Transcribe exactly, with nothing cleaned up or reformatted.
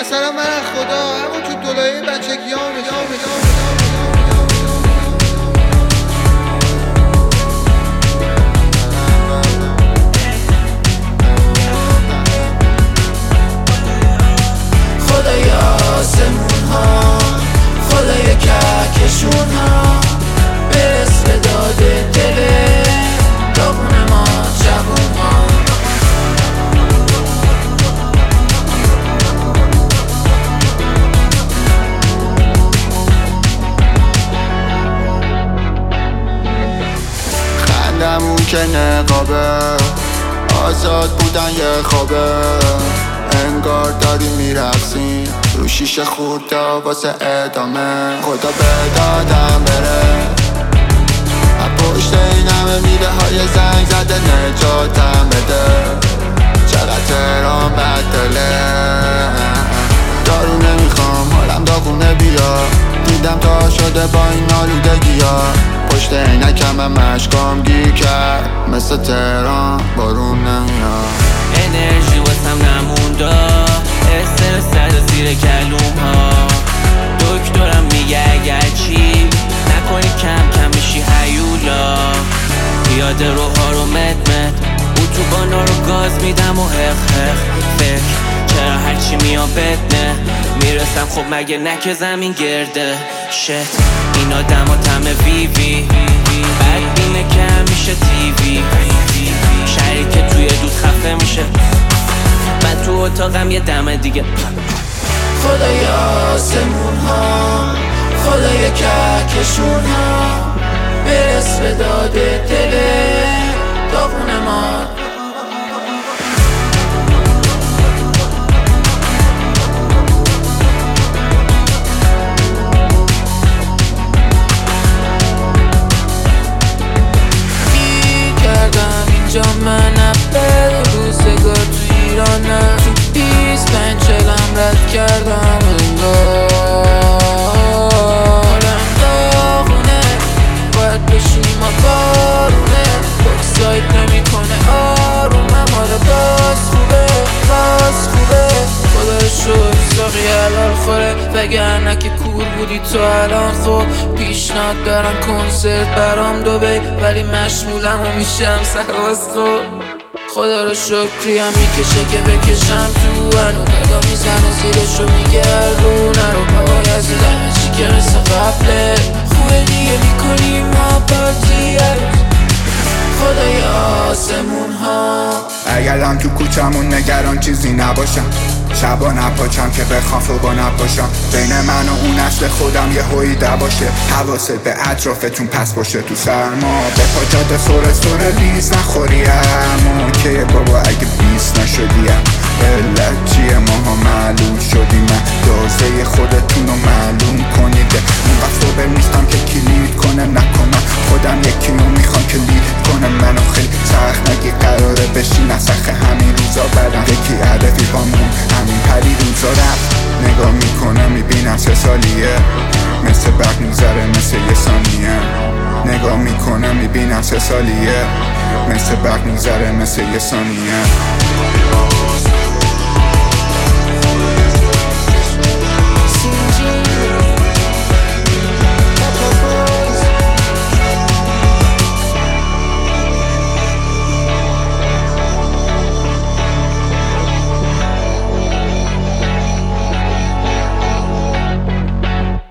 مثلا من از خدا همون تو دولای بچگی ها خدای آسمون ها، خدای کهکشون ها، برس به داد دل داغون ما جوون ها. خندمون که نقابه، آزاد بودن یه خوابه، انگار داریم میرقصیم رو شیشه خورده واسه ادامه. خدا به دادم بره از پشت این همه میله های زنگ زده نجاتم بده. چقدر تهران بدله، دارو نمیخوام حالم داغونه بیا، دیدم تا شده با این آلودگی ها. پشت عینکم هم اشکام گیر کرد، مثل تهران بارون نمیاد. انرژی واسم نمونده، استرس زد زیر کلوم ها. دکترم میگه اگر چی نکنی کم کم میشی هیولا. پیاده روها رو مت مت، اتوبانا رو گاز میدم و حق حق فکر چرا هرچی میام بدنه میرسم. خب مگه نکه زمین گرده شت این آدم ها تمه وی وی بد بینه که همیشه تیوی شهری که توی دود خفه میشه، من تو اتاقم یه دم دیگه. خدای آسمون ها، خدای کهکشون ها، برس به داد دل داغون ما. اینجا من اول روزگار تو ایرانم، تو بیست پنج چلم رد کردم انگار حالم داغونه، باید بشینیم ما بارونه، بکسایت نمی کنه آرومم، حالا باز خوبه باز خوبه. خدا رو شکر ساقی حلال خوره، وگرنه که کور بودی تو الان. خب پیشنهاد دارم کنسرت برام دوبی، ولی مشمولم و میشم سرواز خب. خدا رو شکری هم میکشه که بکشم تو هنو، نگاه میزنه زیرشو میگردونه رو پای از همه چی که مثل قبله. خوبه دیگه میکنیم ما پارتیه. خدای آسمون ها، اگرم تو کوچمون نگران چیزی نباشم، شبا نپاچم که بخوام صبح نپاشم. بین من و اون نسل خودم یه هویده باشه، حواست به اطرافتون پس باشه. تو سرما به پا جاده سر سر لیز نخوریم، اوکی بابا اگه بیست نشدیم. علت چیه ماها معلوم شدیم، دازه خودتون رو معلوم کنید. اون وقت صبح نیستم که کلید کنم نکنم، خودم یکی رو میخوام که لید کنم. منو خیلی سخت نگی قراره بشی نسخه همین روزا بدم. یکی عدفی بامون همین پری روزا رفت، نگاه میکنم میبینم سه سالیه، مثل برق میگذره مثل یه ثانیه. نگاه میکنم میبینم سه سالیه، مثل برق میگذره مثل یه ثانیه.